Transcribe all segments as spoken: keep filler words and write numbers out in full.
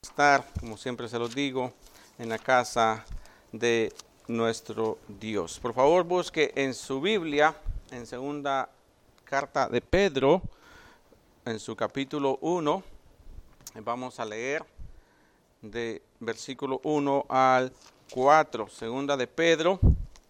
Estar, como siempre se los digo, en la casa de nuestro Dios. Por favor, busque en su Biblia, en segunda carta de Pedro, en su capítulo uno, vamos a leer de versículo uno al cuatro. Segunda de Pedro,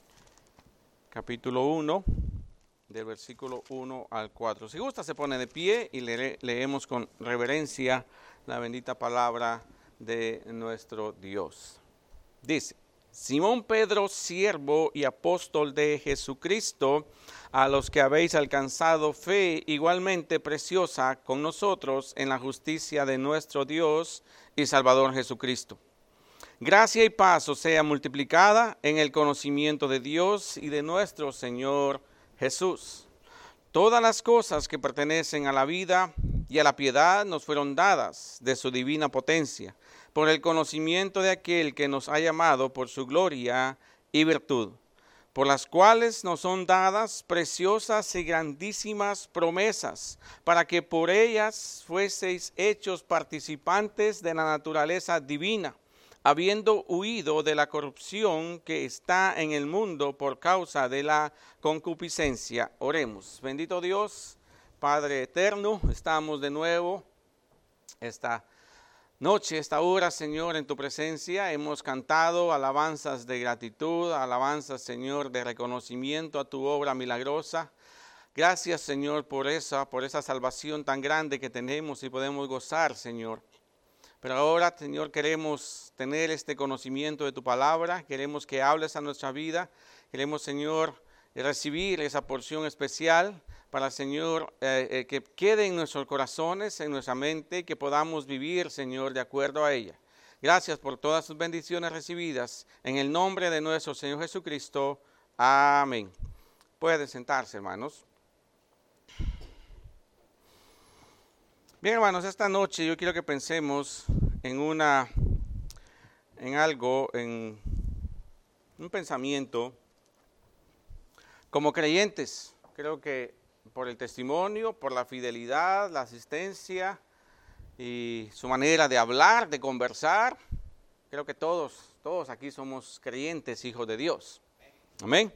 capítulo uno, del versículo uno al cuatro. Si gusta, se pone de pie y le leemos con reverencia la bendita palabra de nuestro Dios. Dice: Simón Pedro, siervo y apóstol de Jesucristo, a los que habéis alcanzado fe igualmente preciosa con nosotros en la justicia de nuestro Dios y Salvador Jesucristo. Gracia y paz os sea multiplicada en el conocimiento de Dios y de nuestro Señor Jesús. Todas las cosas que pertenecen a la vida y a la piedad nos fueron dadas de su divina potencia, por el conocimiento de aquel que nos ha llamado por su gloria y virtud, por las cuales nos son dadas preciosas y grandísimas promesas, para que por ellas fueseis hechos participantes de la naturaleza divina, habiendo huido de la corrupción que está en el mundo por causa de la concupiscencia. Oremos. Bendito Dios, Padre eterno, estamos de nuevo esta noche, esta hora, Señor, en tu presencia. Hemos cantado alabanzas de gratitud, alabanzas, Señor, de reconocimiento a tu obra milagrosa. Gracias, Señor, por esa, por esa salvación tan grande que tenemos y podemos gozar, Señor. Pero ahora, Señor, queremos tener este conocimiento de tu palabra, queremos que hables a nuestra vida, queremos, Señor, recibir esa porción especial para, Señor, eh, eh, que quede en nuestros corazones, en nuestra mente, que podamos vivir, Señor, de acuerdo a ella. Gracias por todas sus bendiciones recibidas, en el nombre de nuestro Señor Jesucristo. Amén. Pueden sentarse, hermanos. Bien, hermanos, esta noche yo quiero que pensemos en una, en algo, en un pensamiento como creyentes. Creo que por el testimonio, por la fidelidad, la asistencia y su manera de hablar, de conversar, creo que todos, todos aquí somos creyentes, hijos de Dios. Amén.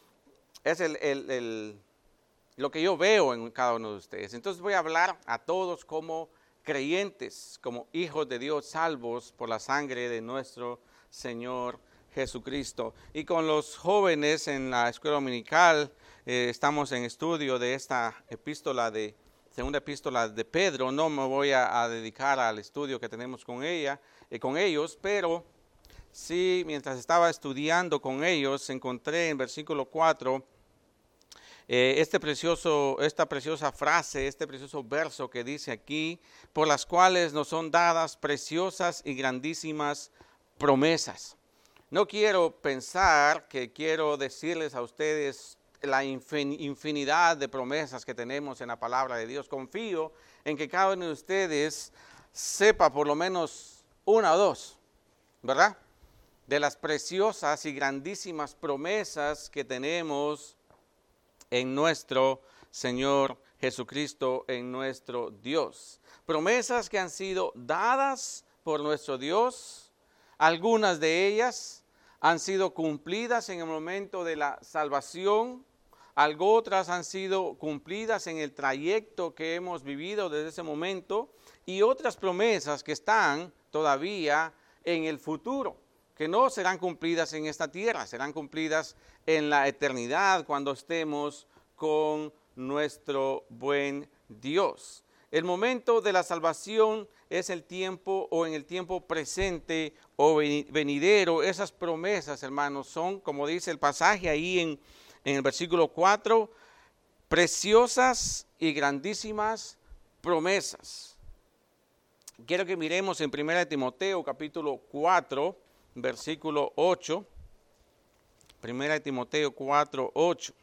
Es el, el, el lo que yo veo en cada uno de ustedes. Entonces voy a hablar a todos como creyentes, como hijos de Dios, salvos por la sangre de nuestro Señor Jesucristo. Y con los jóvenes en la escuela dominical, eh, estamos en estudio de esta epístola, de segunda epístola de Pedro. No me voy a, a dedicar al estudio que tenemos con ella, eh, con ellos, pero sí, mientras estaba estudiando con ellos, encontré en versículo cuatro, Eh, este precioso, esta preciosa frase, este precioso verso que dice aquí: por las cuales nos son dadas preciosas y grandísimas promesas. No quiero pensar que quiero decirles a ustedes la infinidad de promesas que tenemos en la palabra de Dios. Confío en que cada uno de ustedes sepa por lo menos una o dos, ¿verdad? De las preciosas y grandísimas promesas que tenemos en nuestro Señor Jesucristo, en nuestro Dios. Promesas que han sido dadas por nuestro Dios. Algunas de ellas han sido cumplidas en el momento de la salvación. Algo otras han sido cumplidas en el trayecto que hemos vivido desde ese momento. Y otras promesas que están todavía en el futuro, que no serán cumplidas en esta tierra, serán cumplidas en la eternidad cuando estemos con nuestro buen Dios. El momento de la salvación es el tiempo o en el tiempo presente o venidero. Esas promesas, hermanos, son, como dice el pasaje ahí en, en el versículo cuatro, preciosas y grandísimas promesas. Quiero que miremos en primera de Timoteo capítulo cuatro, versículo ocho. primera de Timoteo cuatro, ocho.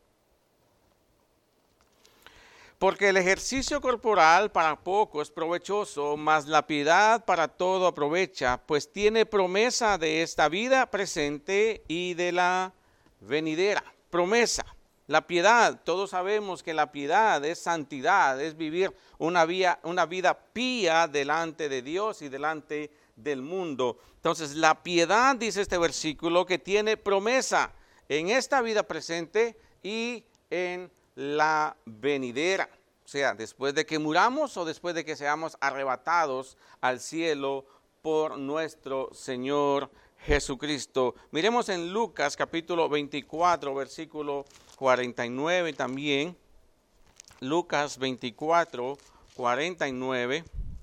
Porque el ejercicio corporal para poco es provechoso, mas la piedad para todo aprovecha, pues tiene promesa de esta vida presente y de la venidera. Promesa. La piedad, todos sabemos que la piedad es santidad, es vivir una vida, una vida pía delante de Dios y delante del mundo. Entonces, la piedad, dice este versículo, que tiene promesa en esta vida presente y en la venidera. O sea, después de que muramos o después de que seamos arrebatados al cielo por nuestro Señor Jesucristo. Miremos en Lucas capítulo veinticuatro, versículo cuarenta y nueve también. Lucas veinticuatro, cuarenta y nueve.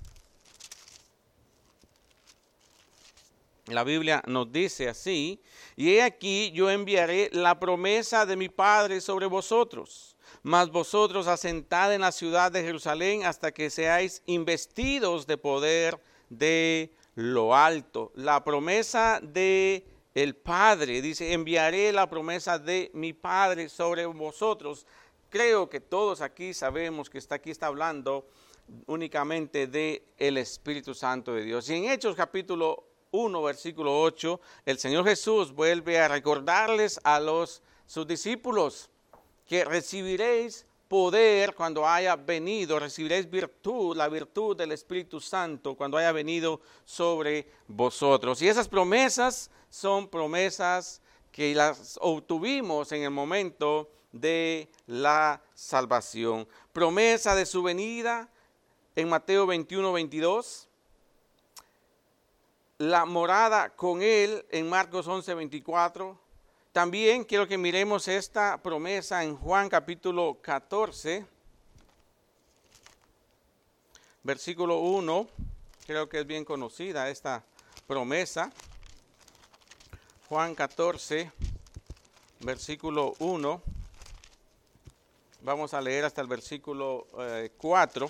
La Biblia nos dice así: y he aquí yo enviaré la promesa de mi Padre sobre vosotros, mas vosotros asentad en la ciudad de Jerusalén hasta que seáis investidos de poder de lo alto. La promesa de el Padre, dice, enviaré la promesa de mi Padre sobre vosotros. Creo que todos aquí sabemos que está aquí está hablando únicamente de el Espíritu Santo de Dios. Y en Hechos capítulo uno, versículo ocho, el Señor Jesús vuelve a recordarles a los sus discípulos que recibiréis poder cuando haya venido, recibiréis virtud, la virtud del Espíritu Santo cuando haya venido sobre vosotros. Y esas promesas son promesas que las obtuvimos en el momento de la salvación. Promesa de su venida en Mateo veintiuno, veintidós. La morada con él en Marcos once, veinticuatro. También quiero que miremos esta promesa en Juan capítulo catorce, versículo uno. Creo que es bien conocida esta promesa. Juan catorce, versículo uno. Vamos a leer hasta el versículo eh, cuatro.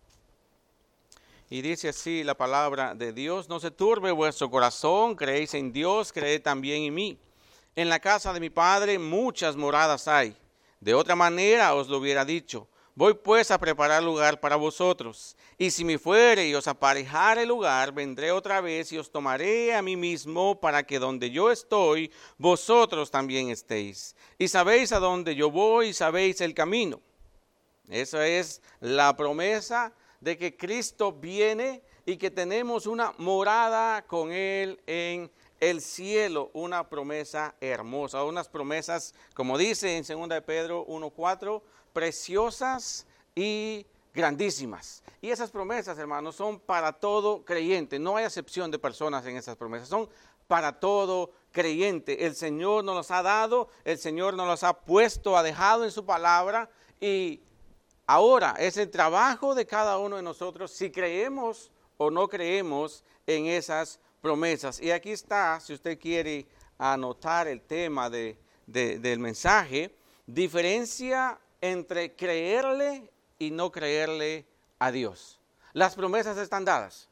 Y dice así la palabra de Dios: no se turbe vuestro corazón, creéis en Dios, creed también en mí. En la casa de mi Padre muchas moradas hay. De otra manera os lo hubiera dicho. Voy pues a preparar lugar para vosotros. Y si me fuere y os aparejare lugar, vendré otra vez y os tomaré a mí mismo, para que donde yo estoy, vosotros también estéis. Y sabéis a dónde yo voy y sabéis el camino. Esa es la promesa de que Cristo viene y que tenemos una morada con Él en el cielo, una promesa hermosa, unas promesas, como dice en segunda de Pedro uno, cuatro, preciosas y grandísimas. Y esas promesas, hermanos, son para todo creyente. No hay acepción de personas en esas promesas, son para todo creyente. El Señor nos los ha dado, el Señor nos los ha puesto, ha dejado en su palabra, y ahora es el trabajo de cada uno de nosotros si creemos o no creemos en esas promesas. Y aquí está, si usted quiere anotar el tema de, de, del mensaje: diferencia entre creerle y no creerle a Dios. Las promesas están dadas.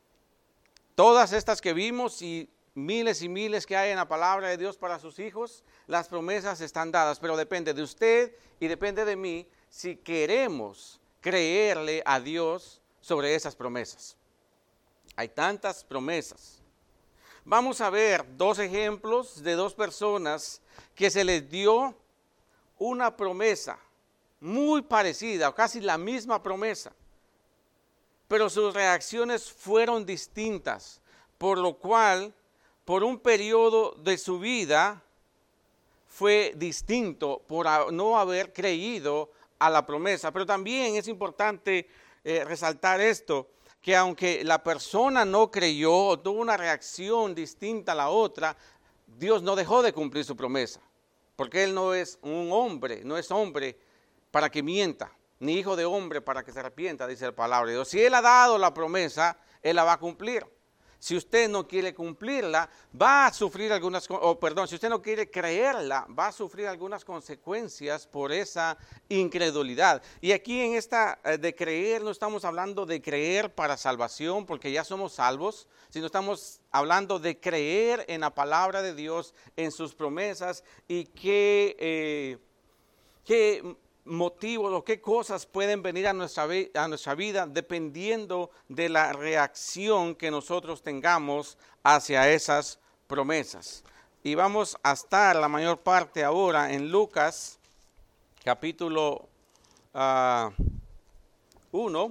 Todas estas que vimos y miles y miles que hay en la palabra de Dios para sus hijos, las promesas están dadas, pero depende de usted y depende de mí si queremos creerle a Dios sobre esas promesas. Hay tantas promesas. Vamos a ver dos ejemplos de dos personas que se les dio una promesa muy parecida, o casi la misma promesa, pero sus reacciones fueron distintas, por lo cual, por un periodo de su vida, fue distinto por no haber creído a la promesa. Pero también es importante eh, resaltar esto, que aunque la persona no creyó o tuvo una reacción distinta a la otra, Dios no dejó de cumplir su promesa, porque Él no es un hombre, no es hombre para que mienta, ni hijo de hombre para que se arrepienta, dice la palabra de Dios. Si Él ha dado la promesa, Él la va a cumplir. Si usted no quiere cumplirla, va a sufrir algunas, oh, perdón, si usted no quiere creerla, va a sufrir algunas consecuencias por esa incredulidad. Y aquí en esta eh, de creer, no estamos hablando de creer para salvación, porque ya somos salvos, sino estamos hablando de creer en la palabra de Dios, en sus promesas, y que, eh, que motivos o qué cosas pueden venir a nuestra, a nuestra vida dependiendo de la reacción que nosotros tengamos hacia esas promesas. Y vamos a estar la mayor parte ahora en Lucas capítulo uh, uno.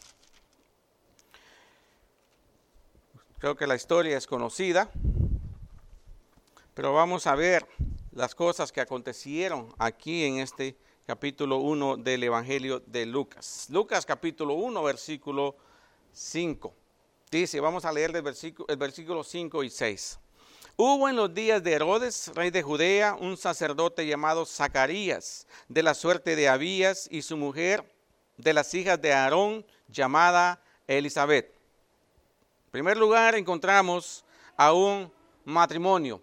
Creo que la historia es conocida, pero vamos a ver las cosas que acontecieron aquí en este capítulo uno del Evangelio de Lucas. Lucas capítulo uno, versículo cinco. Dice, vamos a leer del versículo, el versículo cinco y seis. Hubo en los días de Herodes, rey de Judea, un sacerdote llamado Zacarías, de la suerte de Abías, y su mujer, de las hijas de Aarón, llamada Elisabet. En primer lugar, encontramos a un matrimonio.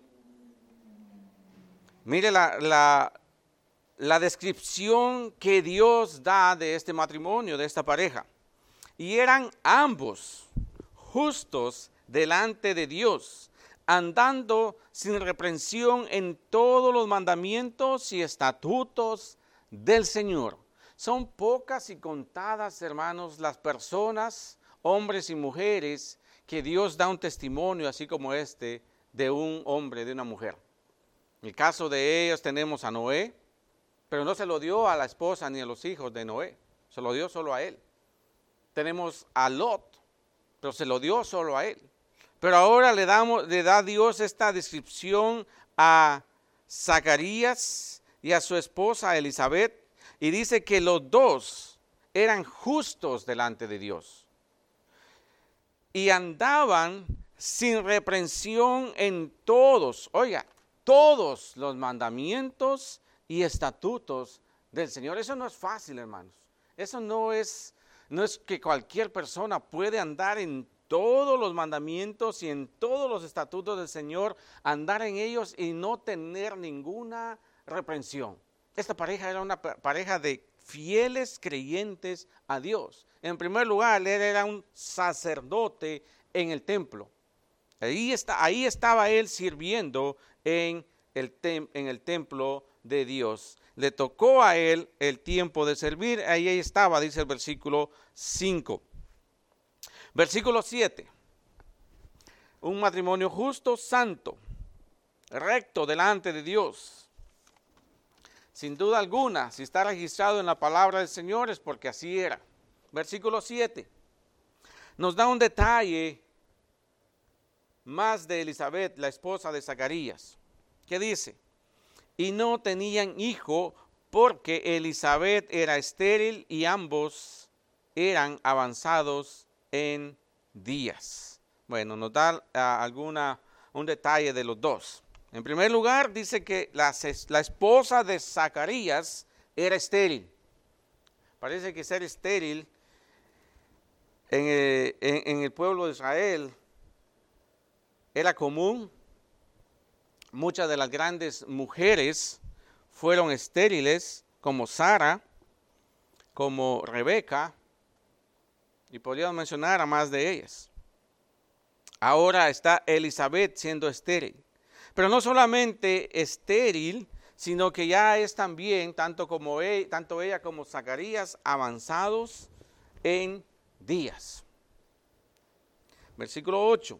Mire la, la, la descripción que Dios da de este matrimonio, de esta pareja. Y eran ambos justos delante de Dios, andando sin reprensión en todos los mandamientos y estatutos del Señor. Son pocas y contadas, hermanos, las personas, hombres y mujeres, que Dios da un testimonio así como este de un hombre, de una mujer. En el caso de ellos tenemos a Noé, pero no se lo dio a la esposa ni a los hijos de Noé, se lo dio solo a él. Tenemos a Lot, pero se lo dio solo a él. Pero ahora le, damos, le da Dios esta descripción a Zacarías y a su esposa Elisabet, y dice que los dos eran justos delante de Dios y andaban sin reprensión en todos, oiga, todos los mandamientos y estatutos del Señor. Eso no es fácil, hermanos. Eso no es, no es que cualquier persona puede andar en todos los mandamientos y en todos los estatutos del Señor, andar en ellos y no tener ninguna reprensión. Esta pareja era una pareja de fieles creyentes a Dios. En primer lugar, él era un sacerdote en el templo. Ahí, está, ahí estaba él sirviendo en el, tem, en el templo de Dios. Le tocó a él el tiempo de servir. Ahí estaba, dice el versículo cinco. Versículo siete. Un matrimonio justo, santo, recto delante de Dios. Sin duda alguna, si está registrado en la palabra del Señor es porque así era. Versículo siete. Nos da un detalle más de Elisabet, la esposa de Zacarías. ¿Qué dice? Y no tenían hijo porque Elisabet era estéril y ambos eran avanzados en días. Bueno, nos da uh, alguna, un detalle de los dos. En primer lugar, dice que la, la esposa de Zacarías era estéril. Parece que ser estéril en el, en, en el pueblo de Israel era común. Muchas de las grandes mujeres fueron estériles, como Sara, como Rebeca, y podríamos mencionar a más de ellas. Ahora está Elisabet siendo estéril. Pero no solamente estéril, sino que ya es también, tanto, como ella, tanto ella como Zacarías, avanzados en días. Versículo ocho.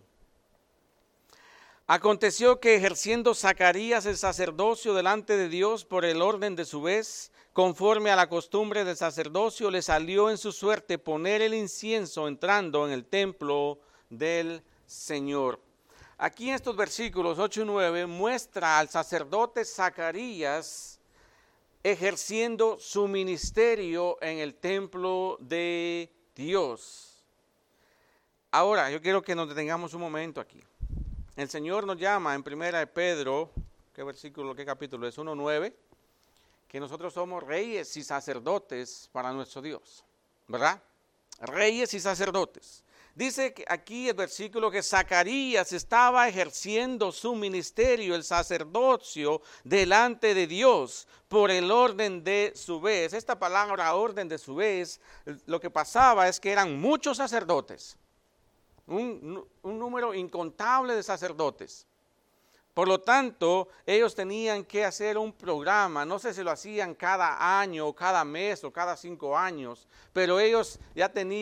Aconteció que ejerciendo Zacarías el sacerdocio delante de Dios por el orden de su vez, conforme a la costumbre del sacerdocio, le salió en su suerte poner el incienso entrando en el templo del Señor. Aquí en estos versículos ocho y nueve muestra al sacerdote Zacarías ejerciendo su ministerio en el templo de Dios. Ahora, yo quiero que nos detengamos un momento aquí. El Señor nos llama en primera de Pedro, ¿qué versículo, qué capítulo es? uno nueve, que nosotros somos reyes y sacerdotes para nuestro Dios, ¿verdad? Reyes y sacerdotes. Dice que aquí el versículo que Zacarías estaba ejerciendo su ministerio, el sacerdocio, delante de Dios por el orden de su vez. Esta palabra orden de su vez, lo que pasaba es que eran muchos sacerdotes, un, un número incontable de sacerdotes. Por lo tanto, ellos tenían que hacer un programa, no sé si lo hacían cada año, o cada mes, o cada cinco años, pero ellos ya tenían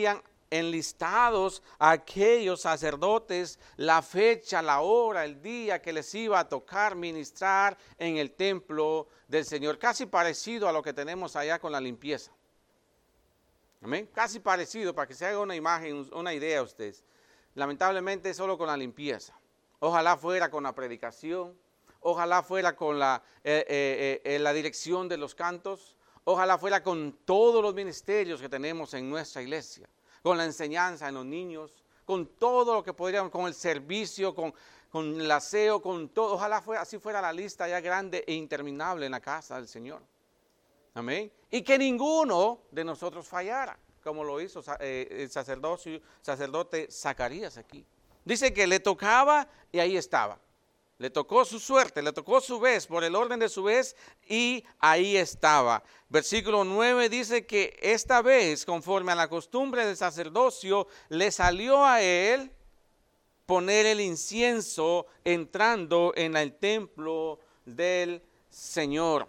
enlistados a aquellos sacerdotes la fecha, la hora, el día que les iba a tocar ministrar en el templo del Señor. Casi parecido a lo que tenemos allá con la limpieza. Amén. Casi parecido, para que se haga una imagen, una idea a ustedes. Lamentablemente solo con la limpieza. Ojalá fuera con la predicación. Ojalá fuera con la, eh, eh, eh, la dirección de los cantos. Ojalá fuera con todos los ministerios que tenemos en nuestra iglesia. Con la enseñanza en los niños, con todo lo que podríamos, con el servicio, con, con el aseo, con todo. Ojalá fuera, así fuera la lista ya grande e interminable en la casa del Señor. Amén. Y que ninguno de nosotros fallara, como lo hizo eh, el sacerdote, sacerdote Zacarías aquí. Dice que le tocaba y ahí estaba. Le tocó su suerte, le tocó su vez, por el orden de su vez, y ahí estaba. Versículo nueve dice que esta vez, conforme a la costumbre del sacerdocio, le salió a él poner el incienso entrando en el templo del Señor.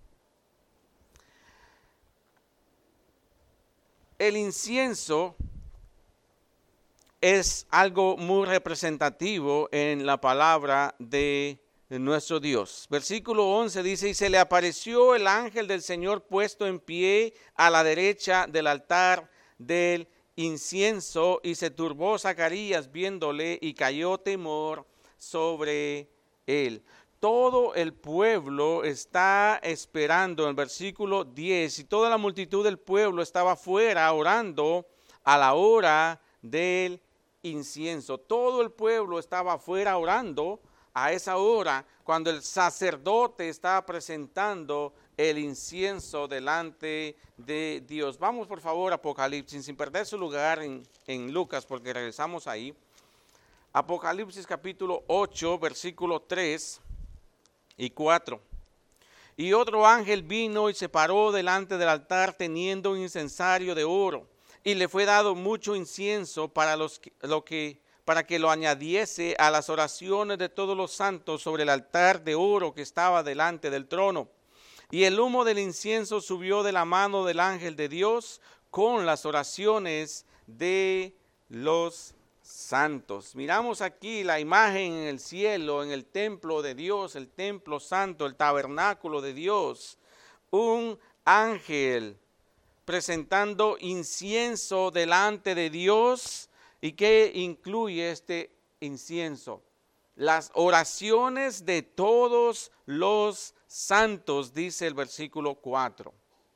El incienso es algo muy representativo en la palabra de nuestro Dios. Versículo once dice, y se le apareció el ángel del Señor puesto en pie a la derecha del altar del incienso, y se turbó Zacarías viéndole, y cayó temor sobre él. Todo el pueblo está esperando, en el versículo diez, y toda la multitud del pueblo estaba afuera orando a la hora del incienso. Todo el pueblo estaba afuera orando a esa hora cuando el sacerdote estaba presentando el incienso delante de Dios. Vamos por favor a Apocalipsis, sin perder su lugar en, en Lucas, porque regresamos ahí. Apocalipsis capítulo ocho, versículo tres y cuatro. Y otro ángel vino y se paró delante del altar teniendo un incensario de oro. Y le fue dado mucho incienso para, los, lo que, para que lo añadiese a las oraciones de todos los santos sobre el altar de oro que estaba delante del trono. Y el humo del incienso subió de la mano del ángel de Dios con las oraciones de los santos. Miramos aquí la imagen en el cielo, en el templo de Dios, el templo santo, el tabernáculo de Dios. Un ángel presentando incienso delante de Dios. ¿Y qué incluye este incienso? Las oraciones de todos los santos, dice el versículo cuatro.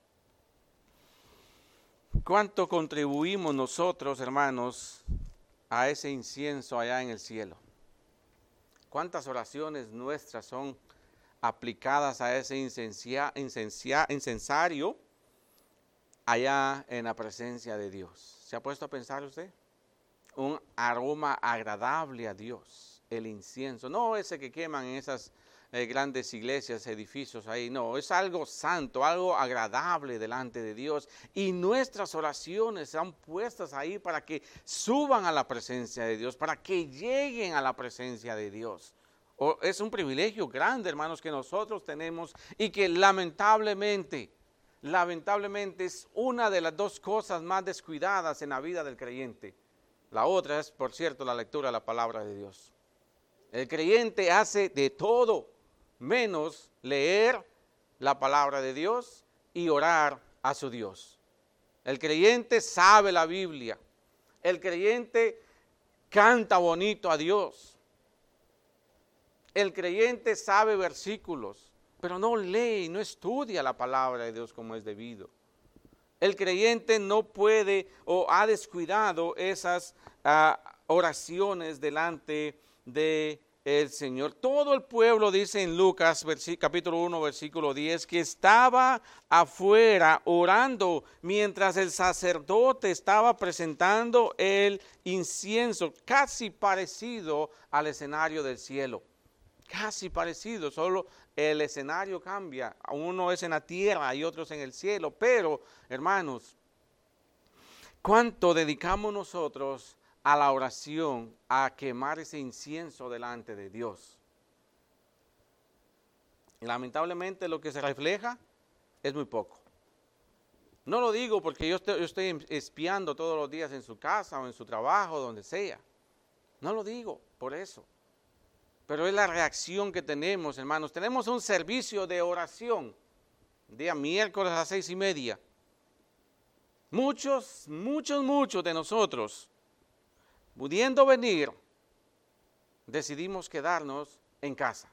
¿Cuánto contribuimos nosotros, hermanos, a ese incienso allá en el cielo? ¿Cuántas oraciones nuestras son aplicadas a ese incencia, incencia, incensario allá en la presencia de Dios? ¿Se ha puesto a pensar usted? Un aroma agradable a Dios, el incienso. No ese que queman en esas eh, grandes iglesias, edificios ahí. No, es algo santo, algo agradable delante de Dios. Y nuestras oraciones son puestas ahí para que suban a la presencia de Dios, para que lleguen a la presencia de Dios. Oh, es un privilegio grande, hermanos, que nosotros tenemos y que lamentablemente... Lamentablemente es una de las dos cosas más descuidadas en la vida del creyente. La otra es, por cierto, la lectura de la palabra de Dios. El creyente hace de todo menos leer la palabra de Dios y orar a su Dios. El creyente sabe la Biblia. El creyente canta bonito a Dios. El creyente sabe versículos, pero no lee, no estudia la palabra de Dios como es debido. El creyente no puede o ha descuidado esas uh, oraciones delante de el Señor. Todo el pueblo, dice en Lucas capítulo uno, versículo diez, que estaba afuera orando mientras el sacerdote estaba presentando el incienso, casi parecido al escenario del cielo. Casi parecido, solo el escenario cambia. Uno es en la tierra y otro es en el cielo. Pero, hermanos, ¿cuánto dedicamos nosotros a la oración, a quemar ese incienso delante de Dios? Lamentablemente lo que se refleja es muy poco. No lo digo porque yo estoy, yo estoy espiando todos los días en su casa o en su trabajo, donde sea. No lo digo por eso. Pero es la reacción que tenemos, hermanos. Tenemos un servicio de oración, día miércoles a las seis y media. Muchos, muchos, muchos de nosotros, pudiendo venir, decidimos quedarnos en casa.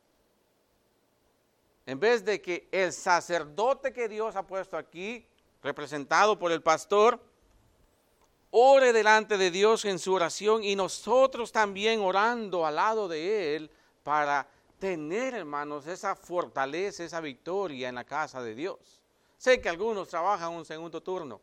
En vez de que el sacerdote que Dios ha puesto aquí, representado por el pastor, ore delante de Dios en su oración y nosotros también orando al lado de Él para tener, hermanos, esa fortaleza, esa victoria en la casa de Dios. Sé que algunos trabajan un segundo turno,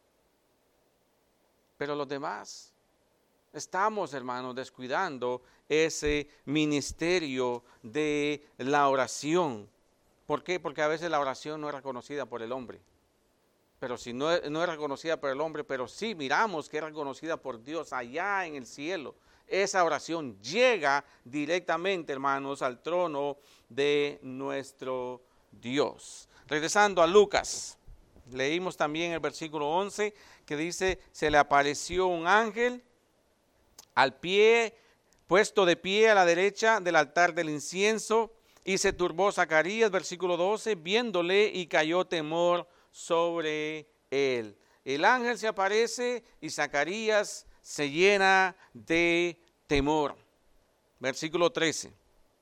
pero los demás estamos, hermanos, descuidando ese ministerio de la oración. ¿Por qué? Porque a veces la oración no es reconocida por el hombre. Pero si no es, no es reconocida por el hombre, pero sí miramos que es reconocida por Dios allá en el cielo. Esa oración llega directamente, hermanos, al trono de nuestro Dios. Regresando a Lucas, leímos también el versículo once que dice, se le apareció un ángel al pie, puesto de pie a la derecha del altar del incienso, y se turbó Zacarías, versículo doce, viéndole y cayó temor sobre él. El ángel se aparece y Zacarías se llena de temor. Versículo trece.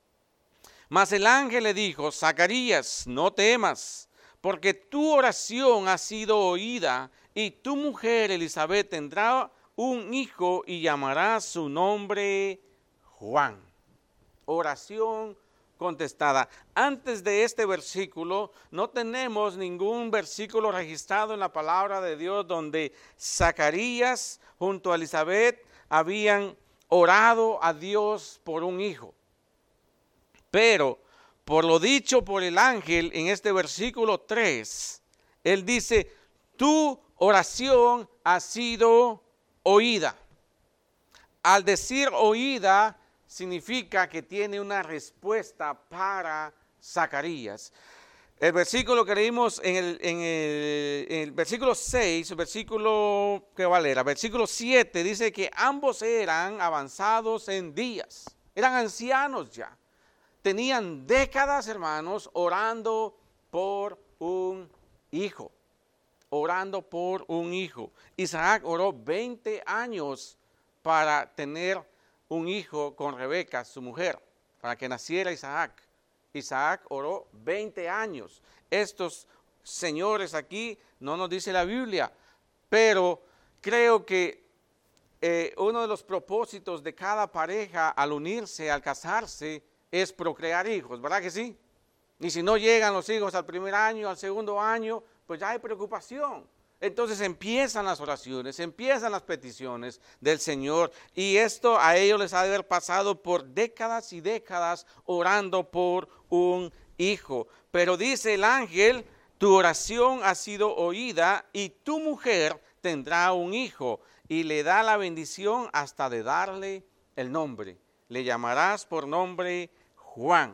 Mas el ángel le dijo, Zacarías, no temas, porque tu oración ha sido oída, y tu mujer Elizabeth tendrá un hijo y llamará su nombre Juan. Oración contestada. Antes de este versículo no tenemos ningún versículo registrado en la palabra de Dios donde Zacarías junto a Elizabeth habían orado a Dios por un hijo. Pero por lo dicho por el ángel en este versículo tres, él dice, tu oración ha sido oída. Al decir oída, significa que tiene una respuesta para Zacarías. El versículo que leímos en el, en el, en el versículo seis, el versículo que va a leer, el versículo siete dice que ambos eran avanzados en días, eran ancianos ya, tenían décadas, hermanos, orando por un hijo, orando por un hijo. Isaac oró veinte años para tener un hijo con Rebeca, su mujer, para que naciera Isaac. Isaac oró veinte años. Estos señores aquí no nos dice la Biblia, pero creo que eh, uno de los propósitos de cada pareja al unirse, al casarse, es procrear hijos, ¿verdad que sí? Y si no llegan los hijos al primer año, al segundo año, pues ya hay preocupación. Entonces empiezan las oraciones, empiezan las peticiones del Señor, y esto a ellos les ha de haber pasado por décadas y décadas orando por un hijo. Pero dice el ángel, tu oración ha sido oída y tu mujer tendrá un hijo, y le da la bendición hasta de darle el nombre. Le llamarás por nombre Juan.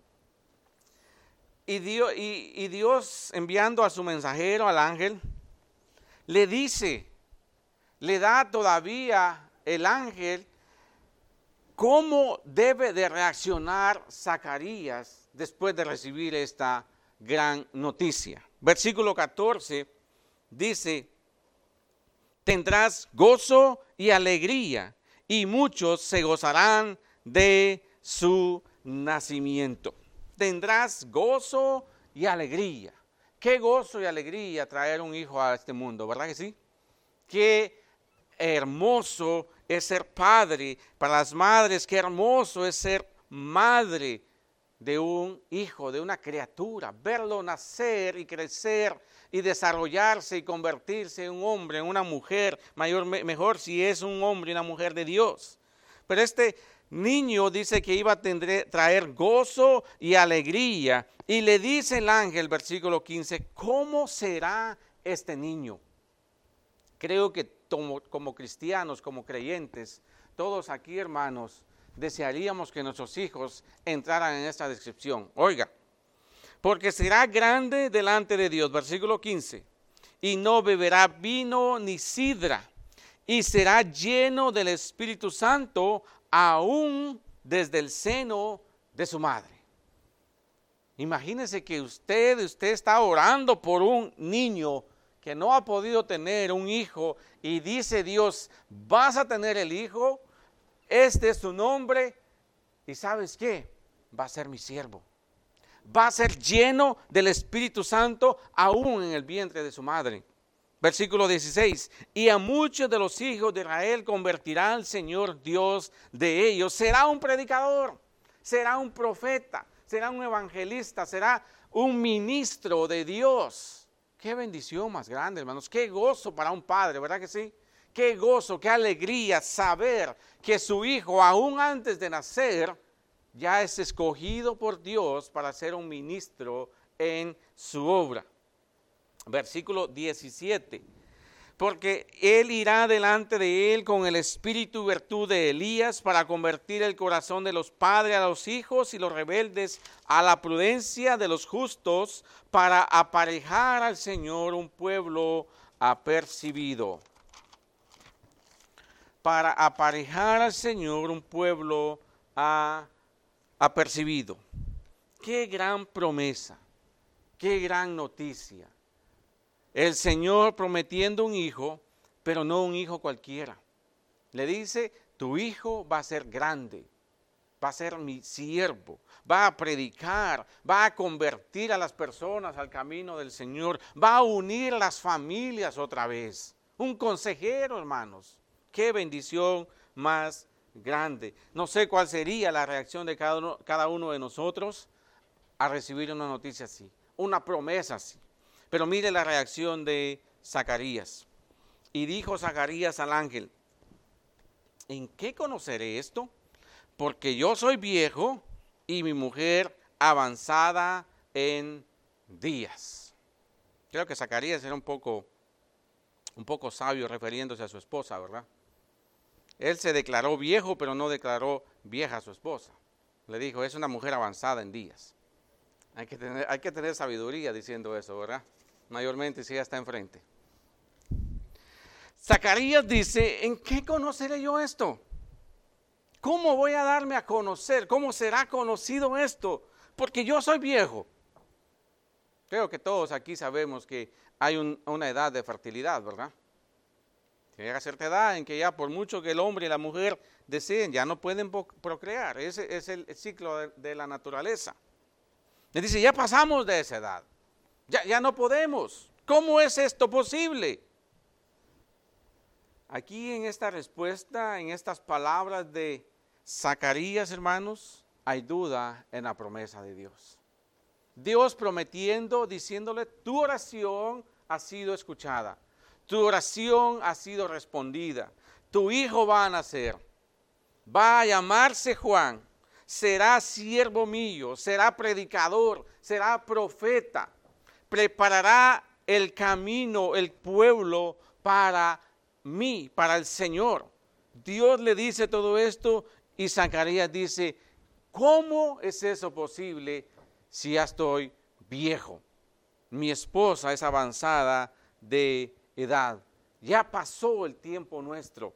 Y Dios, y, y Dios enviando a su mensajero, al ángel, le dice, le da todavía el ángel cómo debe de reaccionar Zacarías después de recibir esta gran noticia. Versículo catorce dice, tendrás gozo y alegría, y muchos se gozarán de su nacimiento. Tendrás gozo y alegría. Qué gozo y alegría traer un hijo a este mundo, ¿verdad que sí? Qué hermoso es ser padre para las madres, qué hermoso es ser madre de un hijo, de una criatura, verlo nacer y crecer y desarrollarse y convertirse en un hombre, en una mujer, mayor, mejor si es un hombre y una mujer de Dios. Pero este niño dice que iba a tener, traer gozo y alegría. Y le dice el ángel, versículo quince, ¿cómo será este niño? Creo que como, como cristianos, como creyentes, todos aquí, hermanos, desearíamos que nuestros hijos entraran en esta descripción. Oiga, porque será grande delante de Dios, versículo quince, y no beberá vino ni sidra, y será lleno del Espíritu Santo aún desde el seno de su madre. Imagínese que usted, usted está orando por un niño que no ha podido tener un hijo y dice Dios, vas a tener el hijo, este es su nombre y ¿sabes qué? Va a ser mi siervo. Va a ser lleno del Espíritu Santo aún en el vientre de su madre. Versículo dieciséis, y a muchos de los hijos de Israel convertirá el Señor Dios de ellos. Será un predicador, será un profeta, será un evangelista, será un ministro de Dios. Qué bendición más grande, hermanos, qué gozo para un padre, ¿verdad que sí? Qué gozo, qué alegría saber que su hijo, aún antes de nacer, ya es escogido por Dios para ser un ministro en su obra. Versículo diecisiete, porque él irá delante de él con el espíritu y virtud de Elías para convertir el corazón de los padres a los hijos y los rebeldes a la prudencia de los justos, para aparejar al Señor un pueblo apercibido. Para aparejar al Señor un pueblo apercibido. Qué gran promesa, qué gran noticia. El Señor prometiendo un hijo, pero no un hijo cualquiera. Le dice, tu hijo va a ser grande, va a ser mi siervo, va a predicar, va a convertir a las personas al camino del Señor, va a unir las familias otra vez. Un consejero, hermanos. Qué bendición más grande. No sé cuál sería la reacción de cada uno, cada uno de nosotros a recibir una noticia así, una promesa así. Pero mire la reacción de Zacarías. Y dijo Zacarías al ángel, ¿en qué conoceré esto? Porque yo soy viejo y mi mujer avanzada en días. Creo que Zacarías era un poco, un poco sabio refiriéndose a su esposa, ¿verdad? Él se declaró viejo, pero no declaró vieja a su esposa. Le dijo, es una mujer avanzada en días. Hay que tener, hay que tener sabiduría diciendo eso, ¿verdad? Mayormente si ella está enfrente. Zacarías dice, ¿en qué conoceré yo esto? ¿Cómo voy a darme a conocer? ¿Cómo será conocido esto? Porque yo soy viejo. Creo que todos aquí sabemos que hay un, una edad de fertilidad, ¿verdad? Llega a cierta edad en que ya por mucho que el hombre y la mujer deseen, ya no pueden procrear. Ese es el ciclo de, de la naturaleza. Le dice, ya pasamos de esa edad. Ya, ya no podemos. ¿Cómo es esto posible? Aquí en esta respuesta, en estas palabras de Zacarías, hermanos, hay duda en la promesa de Dios. Dios prometiendo, diciéndole, tu oración ha sido escuchada. Tu oración ha sido respondida. Tu hijo va a nacer. Va a llamarse Juan. Será siervo mío. Será predicador. Será profeta. Preparará el camino, el pueblo para mí, para el Señor. Dios le dice todo esto y Zacarías dice, ¿cómo es eso posible si ya estoy viejo? Mi esposa es avanzada de edad. Ya pasó el tiempo nuestro.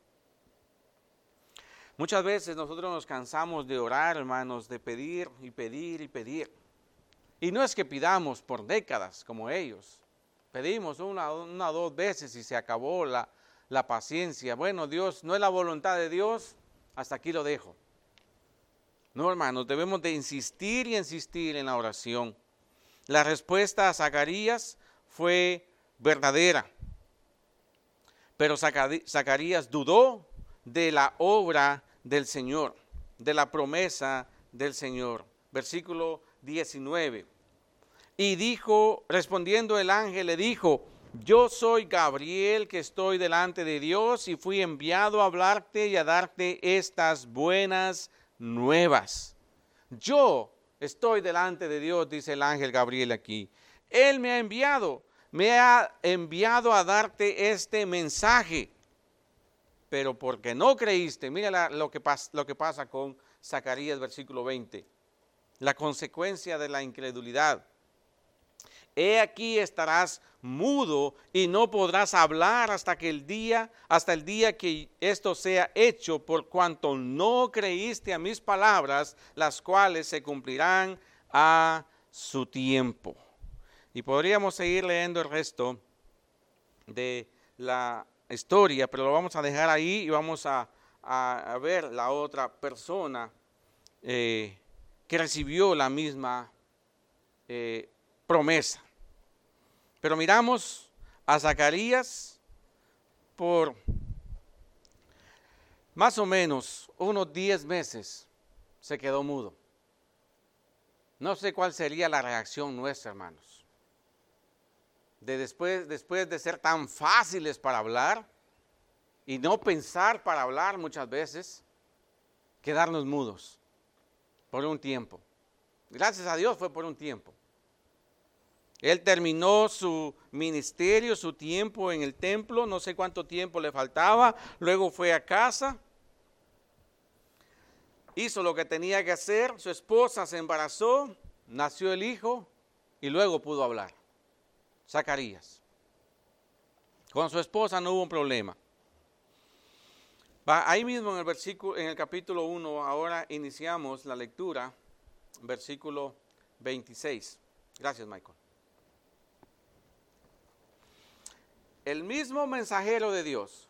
Muchas veces nosotros nos cansamos de orar, hermanos, de pedir y pedir y pedir. Y no es que pidamos por décadas como ellos. Pedimos una o dos veces y se acabó la, la paciencia. Bueno, Dios, no es la voluntad de Dios, hasta aquí lo dejo. No, hermanos, debemos de insistir y insistir en la oración. La respuesta a Zacarías fue verdadera. Pero Zacarías dudó de la obra del Señor, de la promesa del Señor. Versículo diecinueve. Y dijo, respondiendo el ángel, le dijo, yo soy Gabriel que estoy delante de Dios y fui enviado a hablarte y a darte estas buenas nuevas. Yo estoy delante de Dios, dice el ángel Gabriel aquí. Él me ha enviado, me ha enviado a darte este mensaje. Pero porque no creíste, mira lo que pasa, lo que pasa con Zacarías, versículo veinte. La consecuencia de la incredulidad. He aquí estarás mudo y no podrás hablar hasta que el día, hasta el día que esto sea hecho, por cuanto no creíste a mis palabras, las cuales se cumplirán a su tiempo. Y podríamos seguir leyendo el resto de la historia, pero lo vamos a dejar ahí y vamos a, a, a ver la otra persona eh, que recibió la misma eh, promesa. Pero miramos a Zacarías por más o menos unos diez meses se quedó mudo. No sé cuál sería la reacción nuestra, hermanos. De después, después de ser tan fáciles para hablar y no pensar para hablar muchas veces, quedarnos mudos por un tiempo. Gracias a Dios fue por un tiempo. Él terminó su ministerio, su tiempo en el templo, no sé cuánto tiempo le faltaba, luego fue a casa, hizo lo que tenía que hacer, su esposa se embarazó, nació el hijo y luego pudo hablar. Zacarías. Con su esposa no hubo un problema. Ahí mismo en el versículo, en el capítulo uno, ahora iniciamos la lectura, versículo veintiséis. Gracias, Michael. El mismo mensajero de Dios,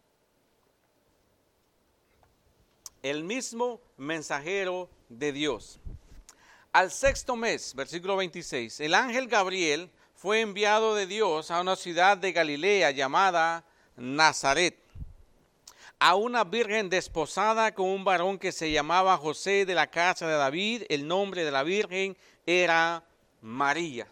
el mismo mensajero de Dios. Al sexto mes, versículo veintiséis, el ángel Gabriel fue enviado de Dios a una ciudad de Galilea llamada Nazaret, a una virgen desposada con un varón que se llamaba José, de la casa de David. El nombre de la virgen era María.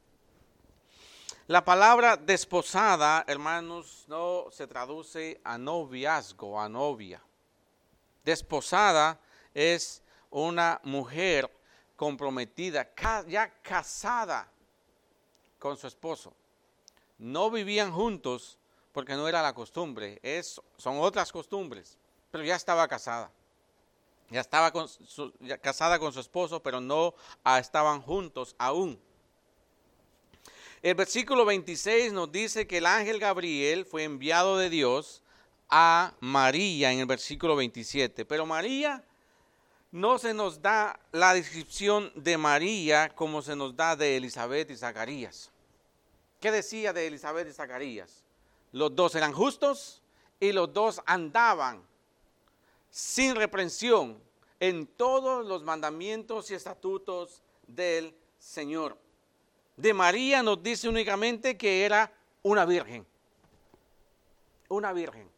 La palabra desposada, hermanos, no se traduce a noviazgo, a novia. Desposada es una mujer comprometida, ya casada con su esposo. No vivían juntos porque no era la costumbre, es, son otras costumbres, pero ya estaba casada. Ya estaba con su, ya casada con su esposo, pero no ah, estaban juntos aún. El versículo veintiséis nos dice que el ángel Gabriel fue enviado de Dios a María en el versículo veintisiete. Pero María, no se nos da la descripción de María como se nos da de Elizabeth y Zacarías. ¿Qué decía de Elizabeth y Zacarías? Los dos eran justos y los dos andaban sin reprensión en todos los mandamientos y estatutos del Señor. De María nos dice únicamente que era una virgen. Una virgen.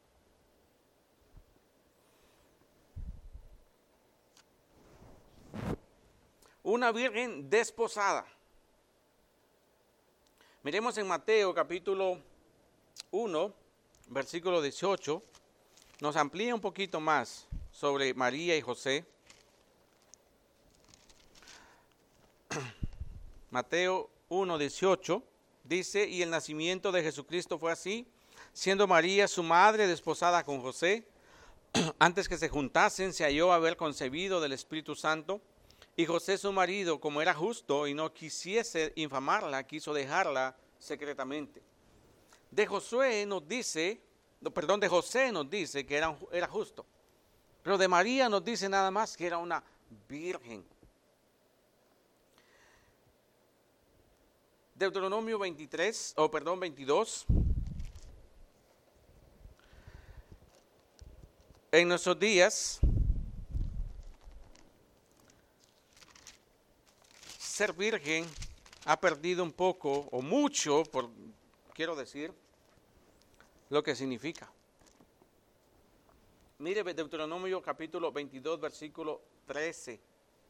Una virgen desposada. Miremos en Mateo capítulo uno, versículo dieciocho. Nos amplía un poquito más sobre María y José. Mateo uno, dieciocho, dice, y el nacimiento de Jesucristo fue así, siendo María su madre desposada con José, antes que se juntasen, se halló haber concebido del Espíritu Santo, y José su marido, como era justo y no quisiese infamarla, quiso dejarla secretamente. De Josué nos dice, no, perdón, de José nos dice que era, era justo, pero de María nos dice nada más que era una virgen. Deuteronomio veintitrés, o oh, perdón, veintidós. En nuestros días, ser virgen ha perdido un poco, o mucho, por, quiero decir, lo que significa. Mire Deuteronomio capítulo veintidós, versículo trece.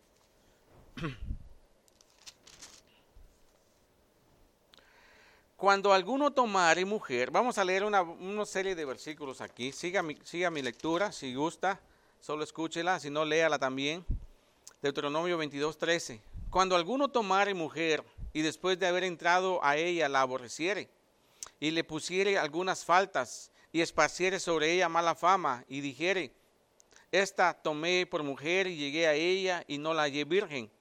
Cuando alguno tomare mujer, vamos a leer una, una serie de versículos aquí, siga mi, siga mi lectura, si gusta, solo escúchela, si no, léala también. Deuteronomio veintidós, trece. Cuando alguno tomare mujer y después de haber entrado a ella la aborreciere y le pusiere algunas faltas y esparciere sobre ella mala fama y dijere, esta tomé por mujer y llegué a ella y no la hallé virgen,